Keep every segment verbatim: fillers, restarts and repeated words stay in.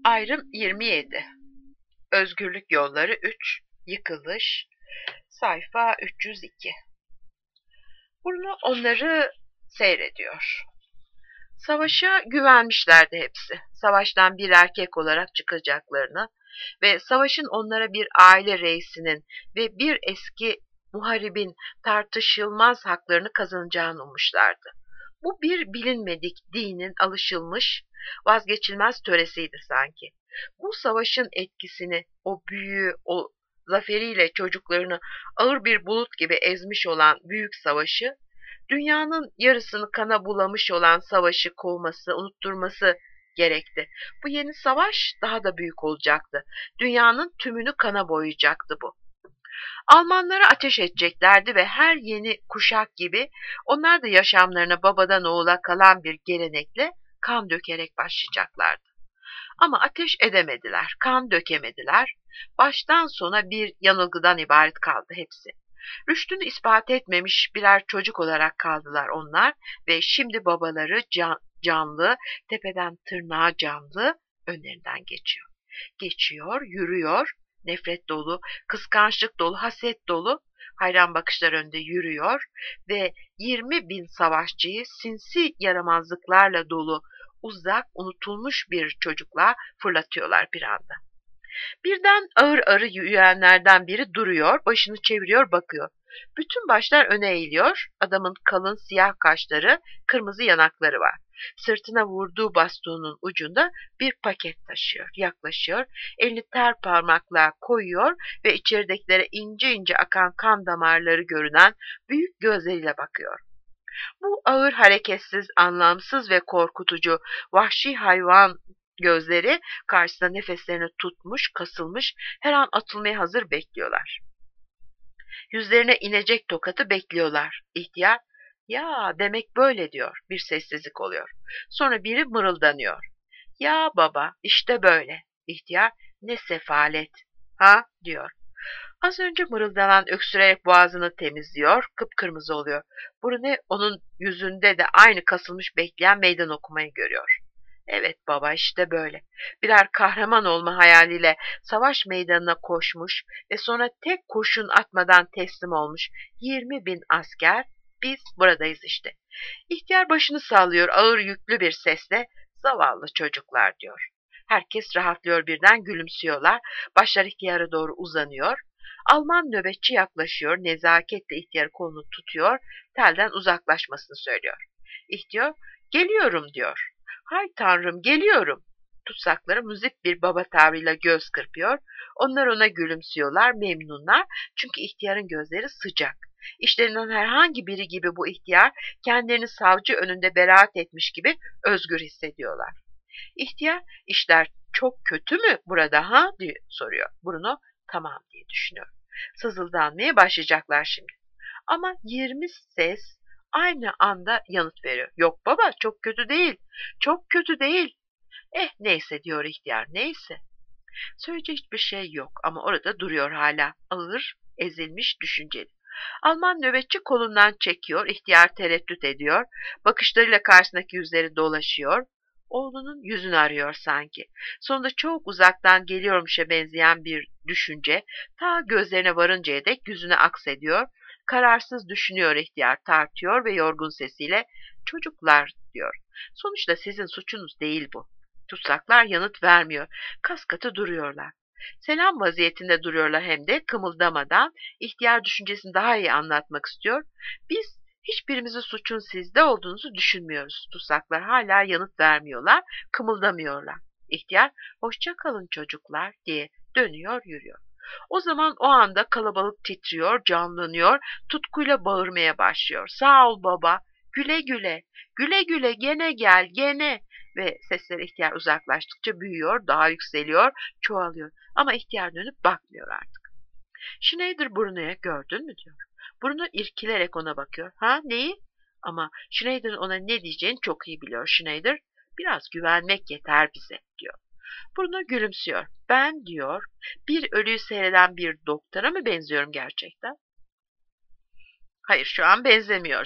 Ayrım yirmi yedi. Özgürlük Yolları üç. Yıkılış. Sayfa üç yüz iki. Bruno onları seyrediyor. Savaşa güvenmişlerdi hepsi. Savaştan bir erkek olarak çıkacaklarını ve savaşın onlara bir aile reisinin ve bir eski muharibin tartışılmaz haklarını kazanacağını ummuşlardı. Bu bir bilinmedik dinin alışılmış, vazgeçilmez töresiydi sanki. Bu savaşın etkisini, o büyüğü, o zaferiyle çocuklarını ağır bir bulut gibi ezmiş olan büyük savaşı, dünyanın yarısını kana bulamış olan savaşı kovması, unutturması gerekti. Bu yeni savaş daha da büyük olacaktı. Dünyanın tümünü kana boyayacaktı bu. Almanlara ateş edeceklerdi ve her yeni kuşak gibi onlar da yaşamlarına babadan oğula kalan bir gelenekle kan dökerek başlayacaklardı. Ama ateş edemediler, kan dökemediler. Baştan sona bir yanılgıdan ibaret kaldı hepsi. Rüştünü ispat etmemiş birer çocuk olarak kaldılar onlar ve şimdi babaları can, canlı, tepeden tırnağa canlı önlerinden geçiyor. Geçiyor, yürüyor, nefret dolu, kıskançlık dolu, haset dolu, hayran bakışlar önünde yürüyor ve yirmi bin savaşçıyı sinsi yaramazlıklarla dolu, uzak, unutulmuş bir çocukla fırlatıyorlar bir anda. Birden ağır ağır yürüyenlerden biri duruyor, başını çeviriyor, bakıyor. Bütün başlar öne eğiliyor, adamın kalın siyah kaşları, kırmızı yanakları var. Sırtına vurduğu bastonun ucunda bir paket taşıyor, yaklaşıyor, elini ter parmakla koyuyor ve içeridekilere ince ince akan kan damarları görünen büyük gözleriyle bakıyor. Bu ağır, hareketsiz, anlamsız ve korkutucu vahşi hayvan gözleri karşısında nefeslerini tutmuş, kasılmış, her an atılmaya hazır bekliyorlar. Yüzlerine inecek tokatı bekliyorlar. İhtiyar, ya demek böyle diyor. Bir sessizlik oluyor. Sonra biri mırıldanıyor. Ya baba, işte böyle. İhtiyar, ne sefalet. Ha, diyor. Az önce mırıldanan öksürerek boğazını temizliyor, kıpkırmızı oluyor. Bruno onun yüzünde de aynı kasılmış bekleyen meydan okumayı görüyor. Evet baba, işte böyle. Birer kahraman olma hayaliyle savaş meydanına koşmuş ve sonra tek kurşun atmadan teslim olmuş yirmi bin asker, biz buradayız işte. İhtiyar başını sallıyor ağır yüklü bir sesle, zavallı çocuklar diyor. Herkes rahatlıyor, birden gülümsüyorlar, başlar ihtiyara doğru uzanıyor. Alman nöbetçi yaklaşıyor, nezaketle ihtiyarı kolunu tutuyor, telden uzaklaşmasını söylüyor. İhtiyar, geliyorum diyor. Hay tanrım, geliyorum. Tutsakları müzik bir baba tavrıyla göz kırpıyor. Onlar ona gülümsüyorlar, memnunlar. Çünkü ihtiyarın gözleri sıcak. İşlerinden herhangi biri gibi bu ihtiyar kendilerini savcı önünde beraat etmiş gibi özgür hissediyorlar. İhtiyar, işler çok kötü mü burada ha diye soruyor. Bruno, tamam diye düşünüyor. Sızıldanmaya başlayacaklar şimdi. Ama yirmi ses aynı anda yanıt veriyor. Yok baba, çok kötü değil. Çok kötü değil. Eh neyse diyor ihtiyar, neyse. Söyleyecek hiçbir şey yok ama orada duruyor hala. Ağır, ezilmiş, düşünceli. Alman nöbetçi kolundan çekiyor, ihtiyar tereddüt ediyor. Bakışlarıyla karşısındaki yüzleri dolaşıyor. Oğlunun yüzünü arıyor sanki. Sonunda çok uzaktan geliyormuşa benzeyen bir düşünce ta gözlerine varıncaya dek yüzüne aksediyor. Kararsız düşünüyor ihtiyar, tartıyor ve yorgun sesiyle çocuklar diyor. Sonuçta sizin suçunuz değil bu. Tutsaklar yanıt vermiyor. Kaskatı duruyorlar. Selam vaziyetinde duruyorlar hem de kımıldamadan. İhtiyar düşüncesini daha iyi anlatmak istiyor. Biz hiçbirimizin suçun sizde olduğunuzu düşünmüyoruz. Tutsaklar hala yanıt vermiyorlar, kımıldamıyorlar. İhtiyar, hoşça kalın çocuklar diye dönüyor, yürüyor. O zaman o anda kalabalık titriyor, canlanıyor, tutkuyla bağırmaya başlıyor. Sağ ol baba, güle güle, güle güle, gene gel, gene. Ve sesler ihtiyar uzaklaştıkça büyüyor, daha yükseliyor, çoğalıyor. Ama ihtiyar dönüp bakmıyor artık. Schneider Bruno'ya gördün mü diyor. Bruno irkilerek ona bakıyor. Ha neyi? Ama Schneider'ın ona ne diyeceğini çok iyi biliyor Schneider. Biraz güvenmek yeter bize diyor. Bruno gülümsüyor. Ben diyor bir ölüyü seyreden bir doktora mı benziyorum gerçekten? Hayır şu an benzemiyorsun.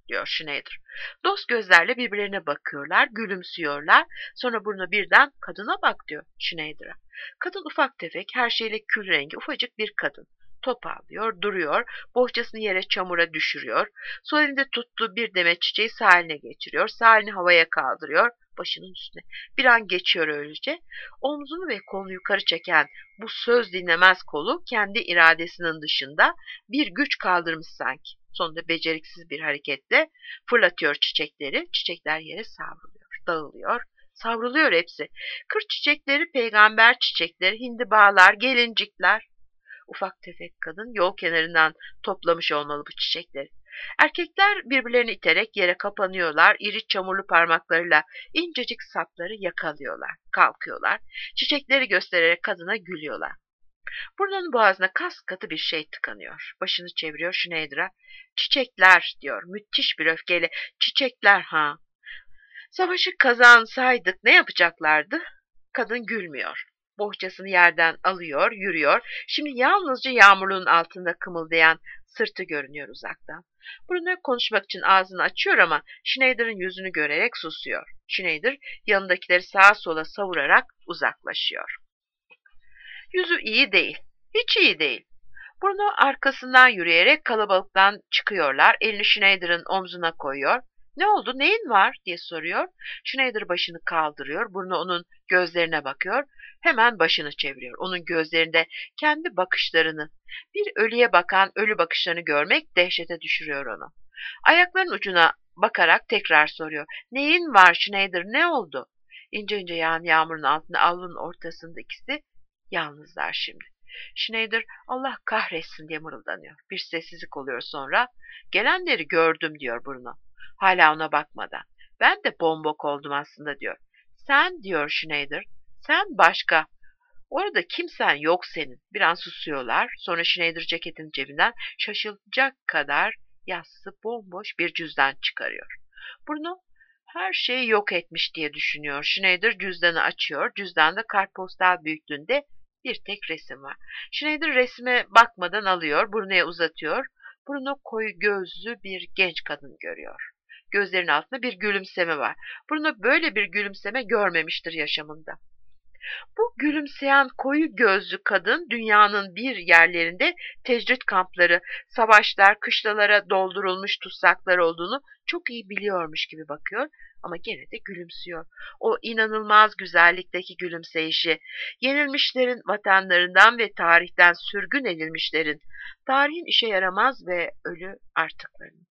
diyor Schneider. Dost gözlerle birbirlerine bakıyorlar, gülümsüyorlar. Sonra Bruno birden kadına bak diyor Schneider'a. Kadın ufak tefek, her şeyle kül rengi ufacık bir kadın. Topallıyor, duruyor, bohçasını yere çamura düşürüyor. Sol elinde tuttuğu bir demet çiçeği sağ eline geçiriyor, sağ elini havaya kaldırıyor, başının üstüne. Bir an geçiyor öylece. Omzunu ve kolunu yukarı çeken bu söz dinlemez kolu kendi iradesinin dışında bir güç kaldırmış sanki. Sonunda beceriksiz bir hareketle fırlatıyor çiçekleri. Çiçekler yere savruluyor, dağılıyor, savruluyor hepsi. Kır çiçekleri, peygamber çiçekleri, hindibağlar, gelincikler. Ufak tefek kadın yol kenarından toplamış olmalı bu çiçekleri. Erkekler birbirlerini iterek yere kapanıyorlar, iri çamurlu parmaklarıyla incecik sapları yakalıyorlar, kalkıyorlar, çiçekleri göstererek kadına gülüyorlar. Bruno'nun boğazına kas katı bir şey tıkanıyor. Başını çeviriyor Schneider'a. Çiçekler diyor müthiş bir öfkeyle. Çiçekler ha. Savaşı kazansaydık ne yapacaklardı? Kadın gülmüyor. Bohçasını yerden alıyor, yürüyor. Şimdi yalnızca yağmurluğun altında kımıldayan sırtı görünüyor uzaktan. Bruno konuşmak için ağzını açıyor ama Schneider'ın yüzünü görerek susuyor. Schneider yanındakileri sağa sola savurarak uzaklaşıyor. Yüzü iyi değil, hiç iyi değil. Bruno arkasından yürüyerek kalabalıktan çıkıyorlar. Elini Schneider'ın omzuna koyuyor. Ne oldu, neyin var diye soruyor. Schneider başını kaldırıyor. Bruno onun gözlerine bakıyor. Hemen başını çeviriyor. Onun gözlerinde kendi bakışlarını, bir ölüye bakan ölü bakışlarını görmek dehşete düşürüyor onu. Ayaklarının ucuna bakarak tekrar soruyor. Neyin var Schneider, ne oldu? İnce ince yağan yağmurun altında avlunun ortasında ikisi yalnızlar şimdi. Schneider Allah kahretsin diye mırıldanıyor. Bir sessizlik oluyor sonra. Gelenleri gördüm diyor Bruno. Hala ona bakmadan. Ben de bombok oldum aslında diyor. Sen diyor Schneider. Sen başka. Orada kimsen yok senin. Bir an susuyorlar. Sonra Schneider ceketin cebinden şaşılacak kadar yassı bomboş bir cüzdan çıkarıyor. Bruno her şeyi yok etmiş diye düşünüyor. Schneider cüzdanı açıyor. Cüzdanda kartpostal büyüklüğünde bir tek resim var. Schneider resme bakmadan alıyor, Bruno'ya uzatıyor. Bruno koyu gözlü bir genç kadın görüyor. Gözlerinin altında bir gülümseme var. Bruno böyle bir gülümseme görmemiştir yaşamında. Bu gülümseyen koyu gözlü kadın dünyanın bir yerlerinde tecrit kampları, savaşlar, kışlalara doldurulmuş tutsaklar olduğunu çok iyi biliyormuş gibi bakıyor ama gene de gülümsüyor. O inanılmaz güzellikteki gülümseyişi, yenilmişlerin vatanlarından ve tarihten sürgün edilmişlerin, tarihin işe yaramaz ve ölü artıklarının.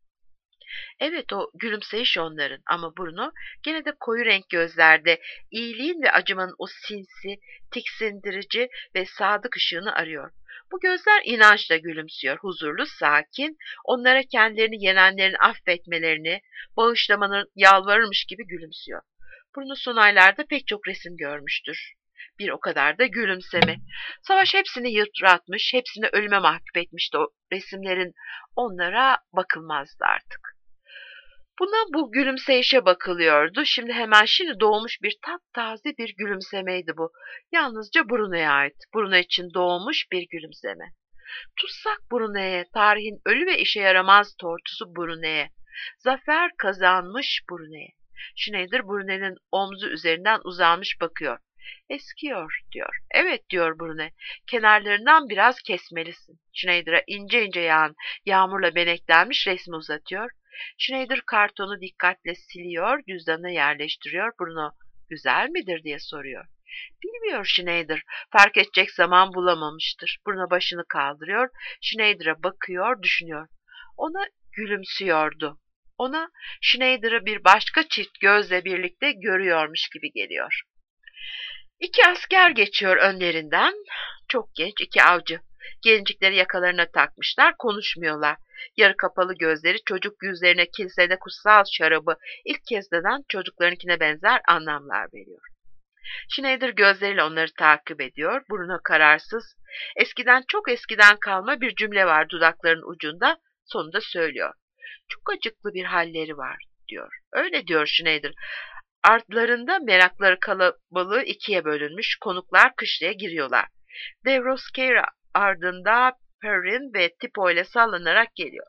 Evet o gülümseyiş onların ama Bruno gene de koyu renk gözlerde iyiliğin ve acımanın o sinsi, tiksindirici ve sadık ışığını arıyor. Bu gözler inançla gülümsüyor, huzurlu, sakin, onlara kendilerini yenenlerin affetmelerini, bağışlamanın yalvarırmış gibi gülümsüyor. Bruno son aylarda pek çok resim görmüştür. Bir o kadar da gülümseme. Savaş hepsini yıpratmış, hepsini ölüme mahkum etmişti o resimlerin. Onlara bakılmazdı artık. Buna bu gülümseyişe bakılıyordu. Şimdi hemen şimdi doğmuş bir taptaze bir gülümsemeydi bu. Yalnızca Bruno'ya ait. Bruno için doğmuş bir gülümseme. Tutsak Bruno'ya, tarihin ölü ve işe yaramaz tortusu Bruno'ya. Zafer kazanmış Bruno'ya. Schneider Bruno'nun omzu üzerinden uzanmış bakıyor. Eskiyor diyor. Evet diyor Bruno. Kenarlarından biraz kesmelisin. Schneider'a ince ince yağan yağmurla beneklenmiş resmi uzatıyor. Schneider kartonu dikkatle siliyor, cüzdanına yerleştiriyor. Bruno güzel midir diye soruyor. Bilmiyor Schneider. Fark edecek zaman bulamamıştır. Bruno başını kaldırıyor. Schneider'a bakıyor, düşünüyor. Ona gülümsüyordu. Ona Schneider'ı bir başka çift gözle birlikte görüyormuş gibi geliyor. İki asker geçiyor önlerinden. Çok genç iki avcı. Gelincikleri yakalarına takmışlar, konuşmuyorlar. Yarı kapalı gözleri çocuk yüzlerine kilisede kutsal şarabı ilk kez deden çocuklarınkine benzer anlamlar veriyor. Schneider gözleriyle onları takip ediyor. Bruno kararsız. Eskiden çok eskiden kalma bir cümle var dudaklarının ucunda. Sonunda söylüyor. Çok acıklı bir halleri var diyor. Öyle diyor Schneider. Artlarında merakları kalabalığı ikiye bölünmüş. Konuklar kışlaya giriyorlar. Devroskera ardında Perrin ve Tipo ile sallanarak geliyor.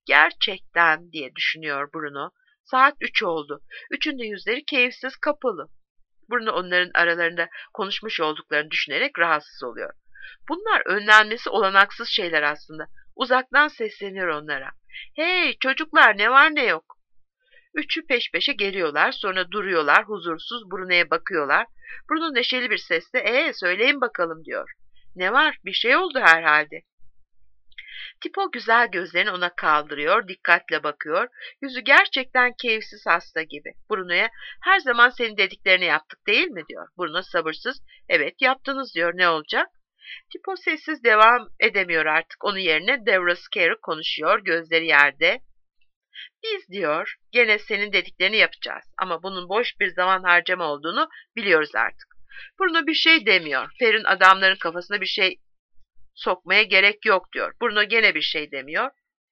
Gerçekten diye düşünüyor Bruno. Saat üç oldu. Üçün de yüzleri keyifsiz kapalı. Bruno onların aralarında konuşmuş olduklarını düşünerek rahatsız oluyor. Bunlar önlenmesi olanaksız şeyler aslında. Uzaktan sesleniyor onlara. Hey çocuklar ne var ne yok. Üçü peş peşe geliyorlar, sonra duruyorlar, huzursuz Bruno'ya bakıyorlar. Bruno neşeli bir sesle, ee söyleyin bakalım diyor. Ne var? Bir şey oldu herhalde. Tipo güzel gözlerini ona kaldırıyor, dikkatle bakıyor. Yüzü gerçekten keyifsiz hasta gibi. Bruno'ya her zaman senin dediklerini yaptık değil mi diyor. Bruno sabırsız, evet yaptınız diyor, ne olacak? Tipo sessiz devam edemiyor artık. Onun yerine Deborah Scary konuşuyor, gözleri yerde. Biz diyor gene senin dediklerini yapacağız ama bunun boş bir zaman harcama olduğunu biliyoruz artık. Bruno bir şey demiyor. Per'in adamların kafasına bir şey sokmaya gerek yok diyor. Bruno gene bir şey demiyor.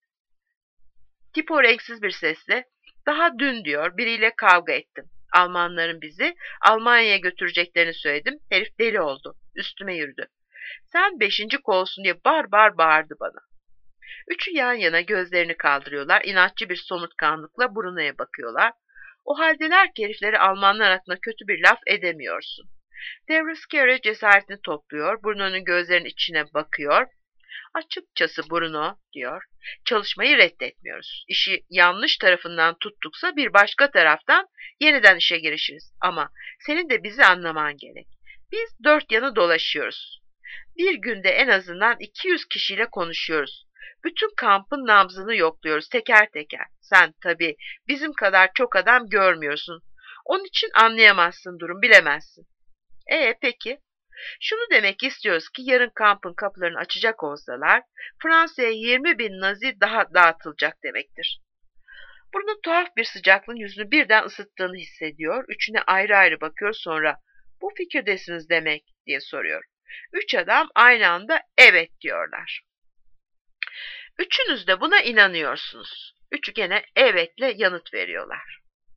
Tipo renksiz bir sesle daha dün diyor biriyle kavga ettim. Almanların bizi Almanya'ya götüreceklerini söyledim. Herif deli oldu. Üstüme yürüdü. Sen beşinci kolsun diye bar bar bağırdı bana. Üçü yan yana gözlerini kaldırıyorlar. İnatçı bir somurtkanlıkla Bruno'ya bakıyorlar. O haldeler ki herifleri Almanlar hakkında kötü bir laf edemiyorsun. Deborah Scary cesaretini topluyor. Bruno'nun gözlerinin içine bakıyor. Açıkçası Bruno diyor. Çalışmayı reddetmiyoruz. İşi yanlış tarafından tuttuksa bir başka taraftan yeniden işe girişiriz. Ama senin de bizi anlaman gerek. Biz dört yanı dolaşıyoruz. Bir günde en azından iki yüz kişiyle konuşuyoruz. Bütün kampın nabzını yokluyoruz teker teker. Sen tabii bizim kadar çok adam görmüyorsun. Onun için anlayamazsın durum, bilemezsin. E peki? Şunu demek istiyoruz ki yarın kampın kapılarını açacak olsalar Fransa'ya yirmi bin Nazi daha dağıtılacak demektir. Bruno tuhaf bir sıcaklığın yüzünü birden ısıttığını hissediyor. Üçüne ayrı ayrı bakıyor, sonra bu fikirdesiniz demek diye soruyor. Üç adam aynı anda evet diyorlar. Üçünüz de buna inanıyorsunuz. Üçü gene evetle yanıt veriyorlar.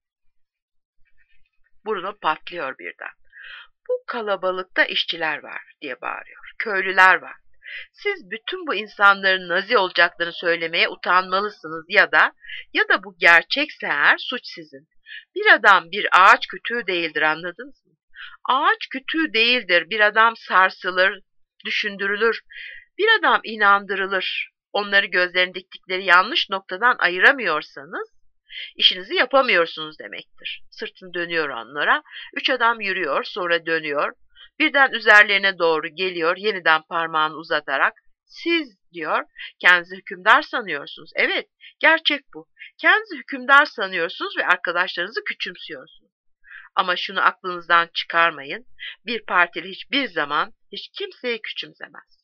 Bruno patlıyor birden. Bu kalabalıkta işçiler var diye bağırıyor. Köylüler var. Siz bütün bu insanların Nazi olacaklarını söylemeye utanmalısınız ya da ya da bu gerçekse eğer suç sizin. Bir adam bir ağaç kütüğü değildir, anladınız mı? Ağaç kütüğü değildir. Bir adam sarsılır, düşündürülür. Bir adam inandırılır. Onları gözlerini diktikleri yanlış noktadan ayıramıyorsanız işinizi yapamıyorsunuz demektir. Sırtını dönüyor onlara. Üç adam yürüyor, sonra dönüyor. Birden üzerlerine doğru geliyor, yeniden parmağını uzatarak siz diyor, kendinizi hükümdar sanıyorsunuz. Evet, gerçek bu. Kendinizi hükümdar sanıyorsunuz ve arkadaşlarınızı küçümsüyorsunuz. Ama şunu aklınızdan çıkarmayın. Bir partili hiçbir zaman hiç kimseyi küçümsemez.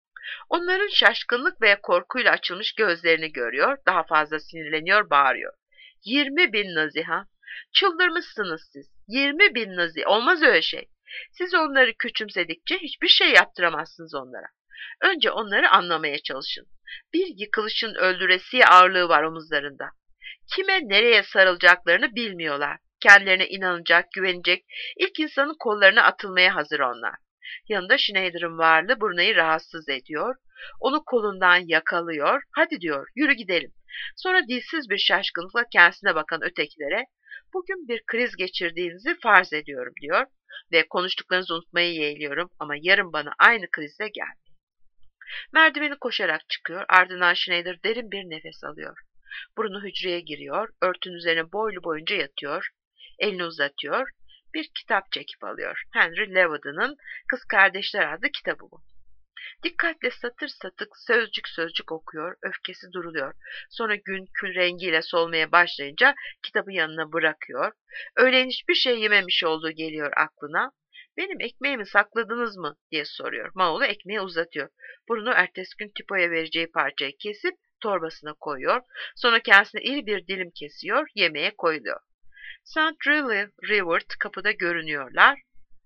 Onların şaşkınlık veya korkuyla açılmış gözlerini görüyor, daha fazla sinirleniyor, bağırıyor. Yirmi bin Nazi ha? Çıldırmışsınız siz. Yirmi bin Nazi. Olmaz öyle şey. Siz onları küçümsedikçe hiçbir şey yaptıramazsınız onlara. Önce onları anlamaya çalışın. Bir yıkılışın öldüresiye ağırlığı var omuzlarında. Kime nereye sarılacaklarını bilmiyorlar. Kendilerine inanacak, güvenecek, ilk insanın kollarına atılmaya hazır onlar. Yanında Schneider'ın varlığı Bruno'yu rahatsız ediyor. Onu kolundan yakalıyor. Hadi diyor, yürü gidelim. Sonra dilsiz bir şaşkınlıkla kendisine bakan ötekilere, bugün bir kriz geçirdiğinizi farz ediyorum diyor ve konuştuklarınızı unutmayı yeğliyorum ama yarın bana aynı krizle gelmeyin. Merdiveni koşarak çıkıyor, ardından Schneider derin bir nefes alıyor. Bruno hücreye giriyor, örtünün üzerine boylu boyunca yatıyor, elini uzatıyor, bir kitap çekip alıyor. Henry Leavenworth'ın Kız Kardeşler adlı kitabı bu. Dikkatle satır satır sözcük sözcük okuyor, öfkesi duruluyor. Sonra gün kül rengiyle solmaya başlayınca kitabı yanına bırakıyor. Öğlen hiçbir şey yememiş olduğu geliyor aklına. Benim ekmeğimi sakladınız mı diye soruyor. Maulu ekmeği uzatıyor. Bruno ertesi gün Tipo'ya vereceği parçayı kesip torbasına koyuyor. Sonra kendisine iri bir dilim kesiyor, yemeğe koyuluyor. Saint Rivert kapıda görünüyorlar.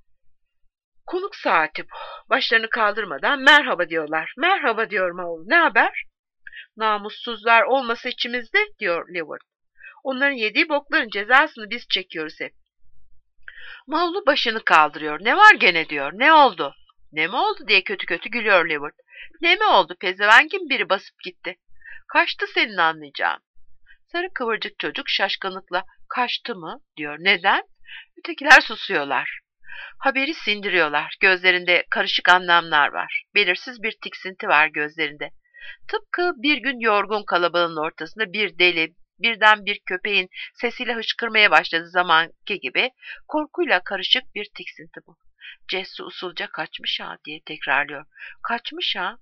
Konuk saati bu. Başlarını kaldırmadan merhaba diyorlar. Merhaba diyor Maul. Ne haber? Namussuzlar olması içimizde diyor Livert. Onların yediği bokların cezasını biz çekiyoruz hep. Maul'u başını kaldırıyor. Ne var gene diyor. Ne oldu? Ne mi oldu diye kötü kötü gülüyor Livert. Ne mi oldu? Pezevengin biri basıp gitti. Kaçtı senin anlayacağın. Sarı kıvırcık çocuk şaşkınlıkla kaçtı mı diyor. Neden? Ötekiler susuyorlar. Haberi sindiriyorlar. Gözlerinde karışık anlamlar var. Belirsiz bir tiksinti var gözlerinde. Tıpkı bir gün yorgun kalabalığın ortasında bir deli, birden bir köpeğin sesiyle hıçkırmaya başladığı zamanki gibi korkuyla karışık bir tiksinti bu. Cessu usulca kaçmış ha diye tekrarlıyor. Kaçmış ha.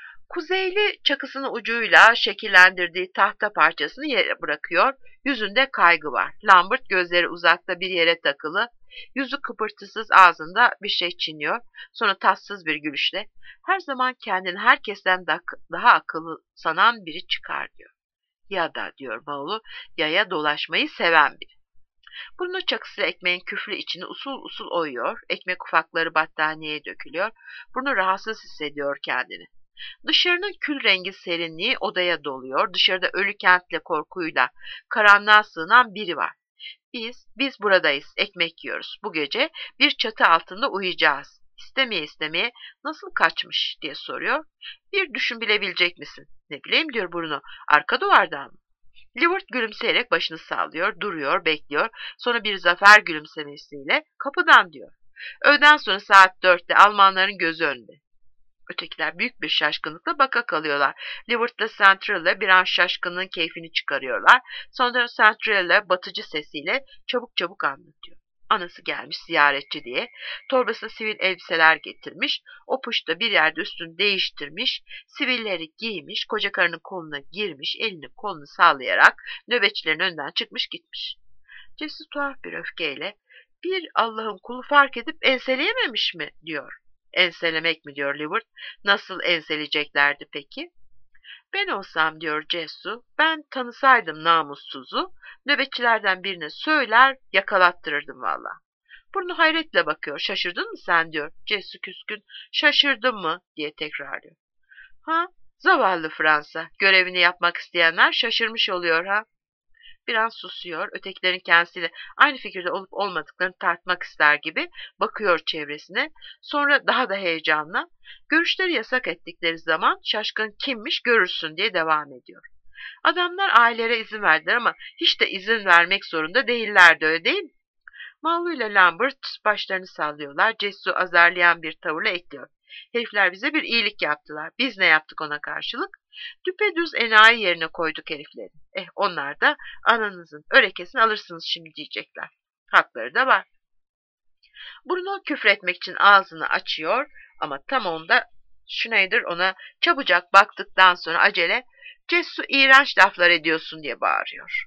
Kuzeyli çakısının ucuyla şekillendirdiği tahta parçasını yere bırakıyor. Yüzünde kaygı var. Lambert gözleri uzakta bir yere takılı. Yüzü kıpırtısız ağzında bir şey çiğniyor. Sonra tatsız bir gülüşle her zaman kendini herkesten daha akıllı sanan biri çıkar diyor. Ya da diyor Baulu yaya dolaşmayı seven biri. Burnu çakısıyla ekmeğin küflü içini usul usul oyuyor. Ekmek ufakları battaniyeye dökülüyor. Burnu rahatsız hissediyor kendini. Dışarının kül rengi serinliği odaya doluyor. Dışarıda ölü kentle korkuyla karanlığa sığınan biri var. Biz, biz buradayız, ekmek yiyoruz. Bu gece bir çatı altında uyuyacağız. İstemeye istemeye nasıl kaçmış diye soruyor. Bir düşün bilebilecek misin? Ne bileyim diyor Bruno. Arka duvardan mı? Livert gülümseyerek başını sallıyor, duruyor, bekliyor. Sonra bir zafer gülümsemesiyle kapıdan diyor. Öğleden sonra saat dörtte Almanların gözü önünde. Ötekiler büyük bir şaşkınlıkla baka kalıyorlar. Livert'la Central'la bir an şaşkınlığın keyfini çıkarıyorlar. Sonra Central'la batıcı sesiyle çabuk çabuk anlatıyor. Anası gelmiş ziyaretçi diye. Torbasına sivil elbiseler getirmiş. O puşta bir yerde üstünü değiştirmiş. Sivilleri giymiş. Koca karının koluna girmiş. Elini kolunu sallayarak nöbetçilerin önünden çıkmış gitmiş. Cesur tuhaf bir öfkeyle bir Allah'ın kulu fark edip enseleyememiş mi diyor. Enselemek mi diyor Livert. Nasıl enseleyeceklerdi peki? Ben olsam diyor Cessu, ben tanısaydım namussuzu, nöbetçilerden birine söyler yakalattırırdım valla. Burnu hayretle bakıyor. Şaşırdın mı sen diyor. Cessu küskün. Şaşırdın mı diye tekrarlıyor. Ha, zavallı Fransa. Görevini yapmak isteyenler şaşırmış oluyor ha. Bir an susuyor. Ötekilerin kendisiyle aynı fikirde olup olmadıklarını tartmak ister gibi bakıyor çevresine. Sonra daha da heyecanla görüşleri yasak ettikleri zaman şaşkın kimmiş görürsün diye devam ediyor. Adamlar ailelere izin verdiler ama hiç de izin vermek zorunda değillerdi öyle değil mi? Mavlu ile Lambert başlarını sallıyorlar. Cessu azarlayan bir tavırla ekliyor. Herifler bize bir iyilik yaptılar. Biz ne yaptık ona karşılık? Düpedüz enayi yerine koyduk herifleri. Eh onlar da ananızın örekesini alırsınız şimdi diyecekler. Hakları da var. Bruno küfretmek için ağzını açıyor ama tam onda Schneider ona çabucak baktıktan sonra acele Cessu iğrenç laflar ediyorsun diye bağırıyor.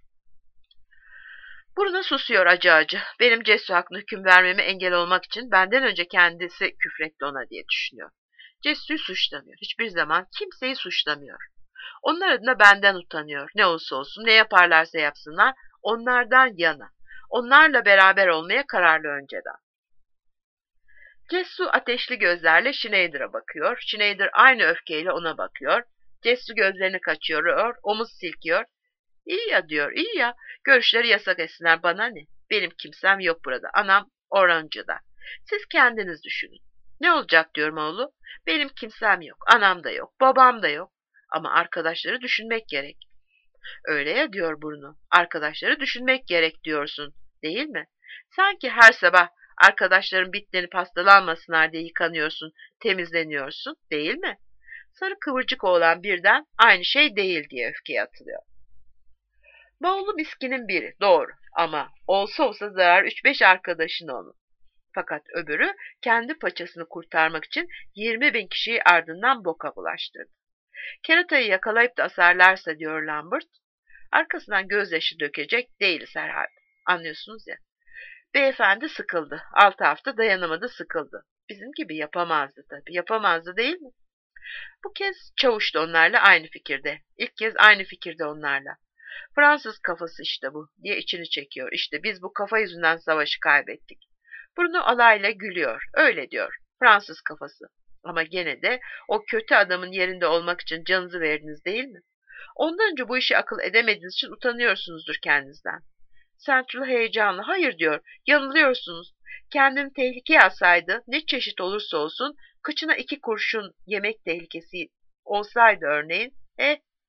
Bruno susuyor acı acı. Benim Cessu hakkında hüküm vermeme engel olmak için benden önce kendisi küfretti ona diye düşünüyor. Cessu'yu suçlamıyor. Hiçbir zaman kimseyi suçlamıyor. Onlar adına benden utanıyor. Ne olursa olsun, ne yaparlarsa yapsınlar, onlardan yana. Onlarla beraber olmaya kararlı önceden. Cessu ateşli gözlerle Schneider'a bakıyor. Schneider aynı öfkeyle ona bakıyor. Cessu gözlerini kaçırıyor, omuz silkiyor. İyi ya diyor, iyi ya. Görüşleri yasak etsinler, bana ne? Benim kimsem yok burada. Anam Orancı'da. Siz kendiniz düşünün. Ne olacak diyorum oğlu. Benim kimsem yok. Anam da yok. Babam da yok. Ama arkadaşları düşünmek gerek. Öyle ya diyor Bruno. Arkadaşları düşünmek gerek diyorsun. Değil mi? Sanki her sabah arkadaşların bitlenip hastalanmasınlar diye yıkanıyorsun, temizleniyorsun. Değil mi? Sarı kıvırcık oğlan birden aynı şey değil diye öfkeye atılıyor. Bavulu miskinin biri, doğru. Ama olsa olsa zarar üç beş arkadaşın onun. Fakat öbürü kendi paçasını kurtarmak için yirmi bin kişiyi ardından boka bulaştırdı. Keratayı yakalayıp da asarlarsa diyor Lambert, arkasından gözyaşı dökecek değiliz herhalde. Anlıyorsunuz ya. Beyefendi sıkıldı. Altı hafta dayanamadı, sıkıldı. Bizim gibi yapamazdı tabii. Yapamazdı değil mi? Bu kez çavuş da onlarla aynı fikirde. İlk kez aynı fikirde onlarla. Fransız kafası işte bu diye içini çekiyor. İşte biz bu kafa yüzünden savaşı kaybettik. Bruno alayla gülüyor. Öyle diyor. Fransız kafası. Ama gene de o kötü adamın yerinde olmak için canınızı verdiniz değil mi? Ondan önce bu işi akıl edemediğiniz için utanıyorsunuzdur kendinizden. Central heyecanlı. Hayır diyor. Yanılıyorsunuz. Kendini tehlikeye atsaydı ne çeşit olursa olsun kıçına iki kurşun yemek tehlikesi olsaydı örneğin. Eh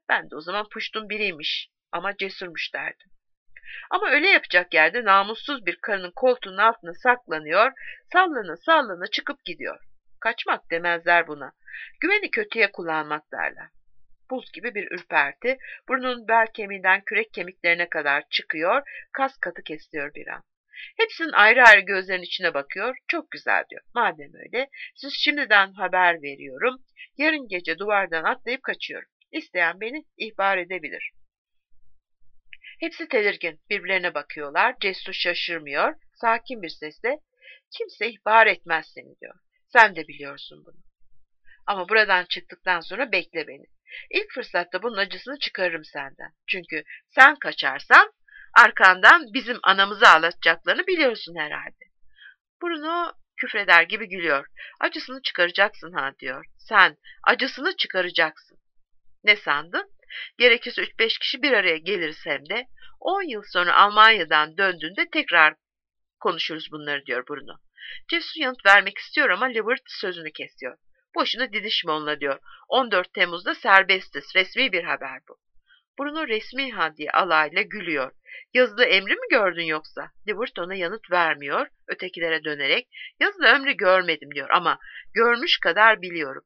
Ben de o zaman puştun biriymiş ama cesurmuş derdim. Ama öyle yapacak yerde namussuz bir karının koltuğunun altına saklanıyor, sallana sallana çıkıp gidiyor. Kaçmak demezler buna. Güveni kötüye kullanmak derler. Buz gibi bir ürperti, burnunun bel kemiğinden kürek kemiklerine kadar çıkıyor, kas katı kesiyor bir an. Hepsinin ayrı ayrı gözlerinin içine bakıyor, çok güzel diyor. Madem öyle, siz şimdiden haber veriyorum, yarın gece duvardan atlayıp kaçıyorum. İsteyen beni ihbar edebilir. Hepsi tedirgin, birbirlerine bakıyorlar, Cesur şaşırmıyor, sakin bir sesle, kimse ihbar etmez seni diyor. Sen de biliyorsun bunu. Ama buradan çıktıktan sonra bekle beni. İlk fırsatta bunun acısını çıkarırım senden. Çünkü sen kaçarsan arkandan bizim anamızı ağlatacaklarını biliyorsun herhalde. Bruno küfreder gibi gülüyor. Acısını çıkaracaksın ha diyor. Sen acısını çıkaracaksın. Ne sandın? Gerekirse üç beş kişi bir araya geliriz hem de. on yıl sonra Almanya'dan döndüğünde tekrar konuşuruz bunları diyor Bruno. Cesur yanıt vermek istiyor ama Libert sözünü kesiyor. Boşuna didişme onunla diyor. on dört Temmuz'da serbestiz. Resmi bir haber bu. Bruno resmi ha diye alayla gülüyor. Yazılı emri mi gördün yoksa? Libert ona yanıt vermiyor. Ötekilere dönerek yazılı emri görmedim diyor ama görmüş kadar biliyorum.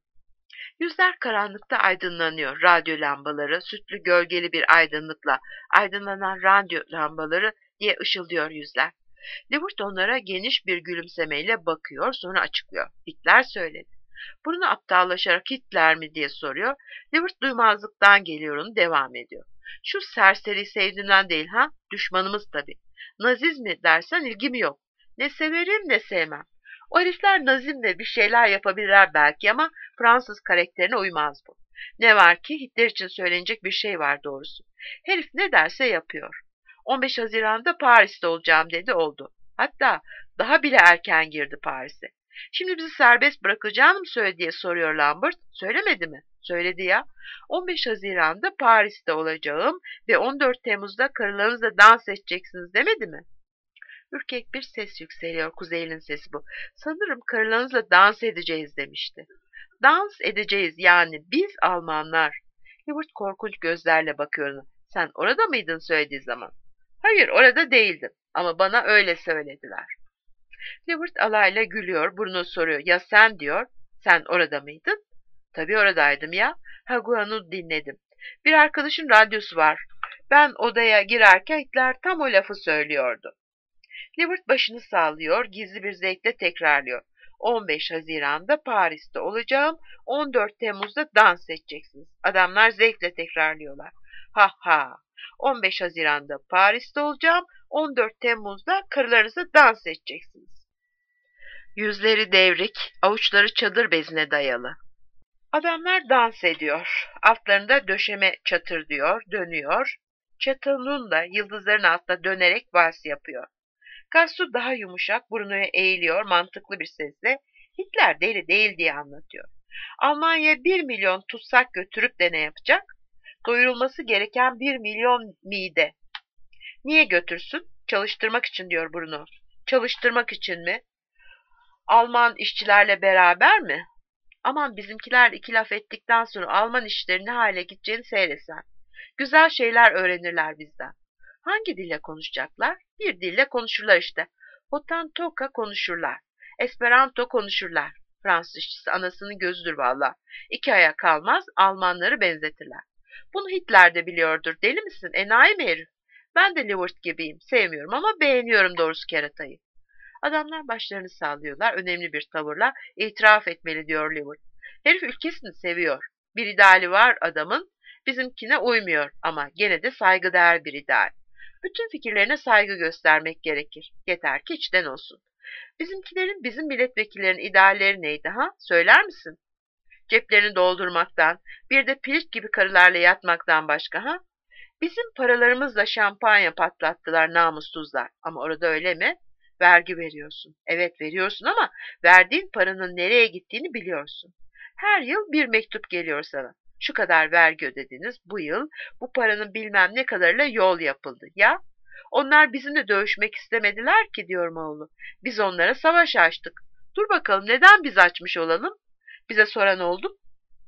Yüzler karanlıkta aydınlanıyor. Radyo lambaları, sütlü gölgeli bir aydınlıkla aydınlanan radyo lambaları diye ışıldıyor yüzler. Libert onlara geniş bir gülümsemeyle bakıyor, sonra açıklıyor. Hitler söyledi. Bruno aptallaşarak Hitler mi diye soruyor. Libert duymazlıktan geliyorum, devam ediyor. Şu serseri sevdiğimden değil ha, düşmanımız tabii. Nazizmi dersen ilgimi yok. Ne severim ne sevmem. O herifler nazizmle bir şeyler yapabilirler belki ama Fransız karakterine uymaz bu. Ne var ki Hitler için söylenecek bir şey var doğrusu. Herif ne derse yapıyor. on beş Haziran'da Paris'te olacağım dedi oldu. Hatta daha bile erken girdi Paris'e. Şimdi bizi serbest bırakacağını mı söyledi diye soruyor Lambert. Söylemedi mi? Söyledi ya. on beş Haziran'da Paris'te olacağım ve on dört Temmuz'da karılarınızla dans edeceksiniz demedi mi? Ürkek bir ses yükseliyor. Kuzey'in sesi bu. Sanırım karılarınızla dans edeceğiz demişti. Dans edeceğiz yani biz Almanlar. Libert korkunç gözlerle bakıyor ona. Sen orada mıydın söylediği zaman? Hayır orada değildim ama bana öyle söylediler. Libert alayla gülüyor. Bruno soruyor. Ya sen diyor. Sen orada mıydın? Tabii oradaydım ya. Haguan'ı dinledim. Bir arkadaşın radyosu var. Ben odaya girerken Hitler tam o lafı söylüyordu. Libert başını sallıyor, gizli bir zevkle tekrarlıyor. on beş Haziran'da Paris'te olacağım, on dört Temmuz'da dans edeceksiniz. Adamlar zevkle tekrarlıyorlar. Ha ha, on beş Haziran'da Paris'te olacağım, on dört Temmuz'da karılarınızla dans edeceksiniz. Yüzleri devrik, avuçları çadır bezine dayalı. Adamlar dans ediyor. Altlarında döşeme çatır diyor, dönüyor. Çatının da yıldızların altında dönerek vals yapıyor. Gaston daha yumuşak, Bruno'ya eğiliyor mantıklı bir sesle. Hitler deli değil diye anlatıyor. Almanya bir milyon tutsak götürüp de ne yapacak? Doyurulması gereken bir milyon mide. Niye götürsün? Çalıştırmak için diyor Bruno. Çalıştırmak için mi? Alman işçilerle beraber mi? Aman bizimkiler iki laf ettikten sonra Alman işleri ne hale gideceğini seyresen. Güzel şeyler öğrenirler bizden. Hangi dille konuşacaklar? Bir dille konuşurlar işte. Hotantoka konuşurlar. Esperanto konuşurlar. Fransız işçisi anasının gözüdür valla. İki aya kalmaz Almanları benzetirler. Bunu Hitler de biliyordur. Deli misin? Enayi mi herif? Ben de Libert gibiyim. Sevmiyorum ama beğeniyorum doğrusu keratayı. Adamlar başlarını sallıyorlar. Önemli bir tavırla itiraf etmeli diyor Libert. Herif ülkesini seviyor. Bir ideali var adamın. Bizimkine uymuyor ama gene de saygıdeğer bir ideal. Bütün fikirlerine saygı göstermek gerekir. Yeter ki içten olsun. Bizimkilerin, bizim milletvekillerinin idealleri neydi ha? Söyler misin? Ceplerini doldurmaktan, bir de pirinç gibi karılarla yatmaktan başka ha? Bizim paralarımızla şampanya patlattılar namussuzlar. Ama orada öyle mi? Vergi veriyorsun. Evet veriyorsun ama verdiğin paranın nereye gittiğini biliyorsun. Her yıl bir mektup geliyor sana. Şu kadar vergi ödediniz bu yıl, bu paranın bilmem ne kadarıyla yol yapıldı. Ya, onlar bizimle dövüşmek istemediler ki diyor Moğolu. Biz onlara savaş açtık. Dur bakalım neden biz açmış olalım? Bize soran oldu mu?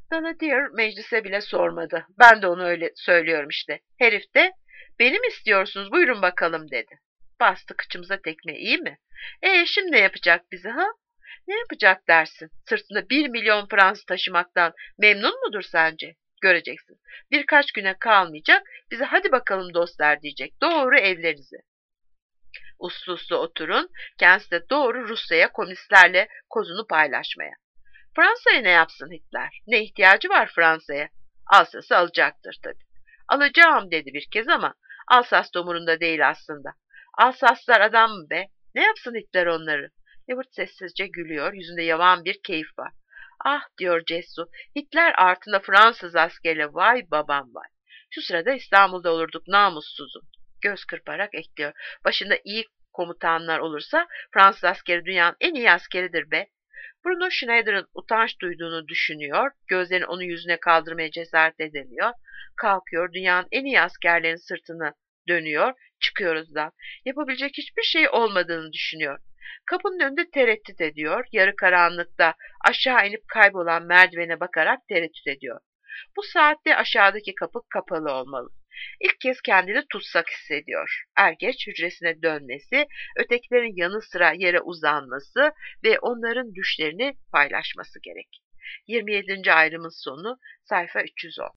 Daladier meclise bile sormadı. Ben de onu öyle söylüyorum işte. Herif de beni mi istiyorsunuz buyurun bakalım dedi. Bastı kıçımıza tekme iyi mi? E şimdi ne yapacak bizi ha? Ne yapacak dersin? Sırtında bir milyon Fransız taşımaktan memnun mudur sence? Göreceksin. Birkaç güne kalmayacak, bize hadi bakalım dostlar diyecek. Doğru evlerinize. Uslu uslu oturun, kendisi de doğru Rusya'ya komünistlerle kozunu paylaşmaya. Fransa'ya ne yapsın Hitler? Ne ihtiyacı var Fransa'ya? Alsas'ı alacaktır tabii. Alacağım dedi bir kez ama Alsas da umurunda değil aslında. Alsaslar adam mı be? Ne yapsın Hitler onları? Ebert sessizce gülüyor, yüzünde yavan bir keyif var. Ah diyor Cessu, Hitler artına Fransız askeriyle vay babam vay. Şu sırada İstanbul'da olurduk namussuzum. Göz kırparak ekliyor. Başında iyi komutanlar olursa Fransız askeri dünyanın en iyi askeridir be. Bruno Schneider'ın utanç duyduğunu düşünüyor, gözlerini onun yüzüne kaldırmaya cesaret edemiyor. Kalkıyor, dünyanın en iyi askerlerinin sırtını dönüyor, çıkıyoruz da. Yapabilecek hiçbir şey olmadığını düşünüyor. Kapının önünde tereddüt ediyor, yarı karanlıkta aşağı inip kaybolan merdivene bakarak tereddüt ediyor. Bu saatte aşağıdaki kapı kapalı olmalı. İlk kez kendini tutsak hissediyor. Er geç hücresine dönmesi, ötekilerin yanı sıra yere uzanması ve onların düşlerini paylaşması gerek. yirmi yedinci ayrımın sonu sayfa üç yüz on.